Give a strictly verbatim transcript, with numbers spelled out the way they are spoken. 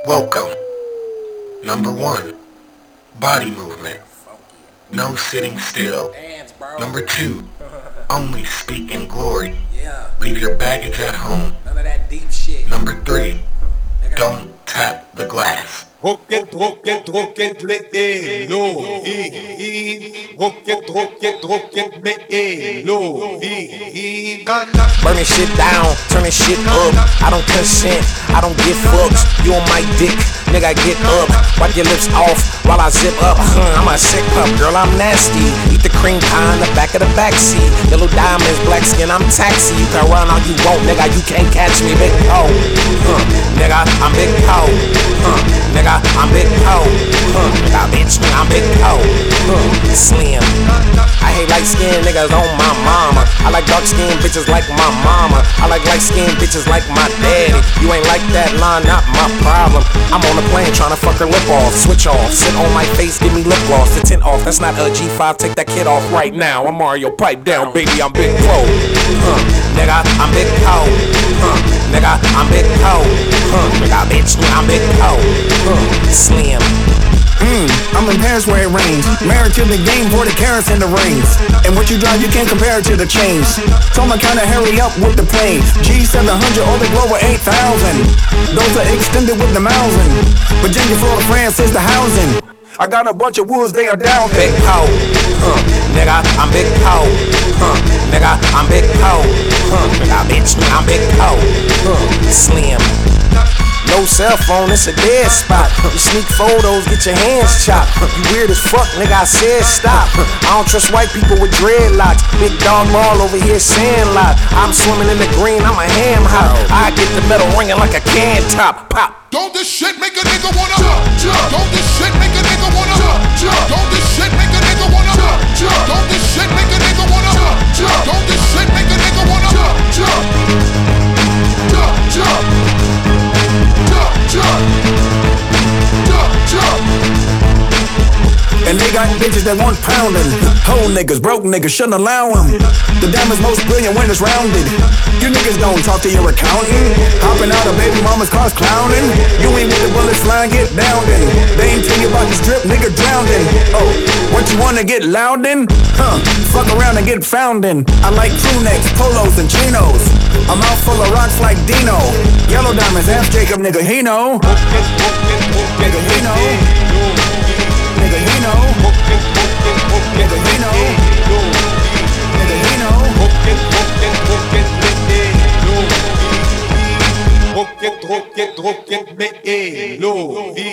Welcome. Number one, body movement. No sitting still. Number two, only speak in glory. Leave your baggage at home. Number three, don't tap the glass. Rocket, rocket, rocket, me low, he, rocket, rocket, rocket, me low, he, burning shit down, turning shit up. I don't consent, I don't give fucks. You on my dick, nigga, get up. Wipe your lips off while I zip up. Hmm, I'm a sick pup, girl, I'm nasty. Eat the cream pie in the back of the backseat. Yellow diamonds, black skin, I'm taxi. You can run all you want, nigga, you can't catch me, big ho. Huh, nigga, I'm big ho. Huh, nigga, I'm big ho. Huh, nigga, bitch, I'm big ho. Huh, slim. I hate light skinned niggas on my mama. I like dark skinned bitches like my mama. I like light skinned bitches like my daddy. You ain't like that line, not my problem. I'm on the plane trying to fuck her lip off. Switch off, sit on my face, give me lip gloss. The tint off, that's not a G five, take that kid off right now. I'm Mario, pipe down, baby, I'm Big Pro. Huh, nigga, I'm Big Ho. Huh, nigga, I'm Big Ho. Huh, nigga, bitch, I'm Big Ho. Huh, slim. Mm, I'm in Paris where it rains. Married to the game, forty carats in the rings. And what you drive, you can't compare it to the chains. Told my kinda hurry up with the plane. G seven hundred or the Glover eight thousand. Those are extended with the Mausen. Virginia, Florida, France is the housing. I got a bunch of woods, they are down there. Big Ho, huh, nigga, I'm Big Ho. Huh, nigga, I'm Big Ho. Huh, nigga, bitch, I'm Big Ho. Huh, slim. No cell phone, it's a dead spot. You sneak photos, get your hands chopped. You weird as fuck, nigga, I said stop. I don't trust white people with dreadlocks. Big dog ball over here, sandlot. I'm swimming in the green, I'm a ham hop. I get the metal ringing like a can top. Pop. Don't this shit make a nigga wanna jump, jump. Don't this shit make a nigga wanna jump, jump. Don't this shit make a nigga wanna jump, jump. Don't this shit make a nigga wanna jump, jump. Don't this shit make a nigga wanna jump, jump. Jump, jump. Jump, jump. Jump, jump. And they got bitches that want pounding. Whole niggas, broke niggas, shouldn't allow them. The diamond's most brilliant when it's rounded. You niggas don't talk to your accountant. Hopping out of baby mama's cars clowning. You ain't with the bullets flying, get downed in. They ain't tell you about the strip, nigga drowning. Oh, what you wanna get loud in? Huh, fuck around and get found in. I like crew necks, polos, and chinos. I'm out full of rocks like Dino. Yellow diamonds, ask Jacob, nigga, he know. Nigga, he know. Nigga, he know. Nigga, he know. Nigga, he know. rocket, rocket, rocket, me low.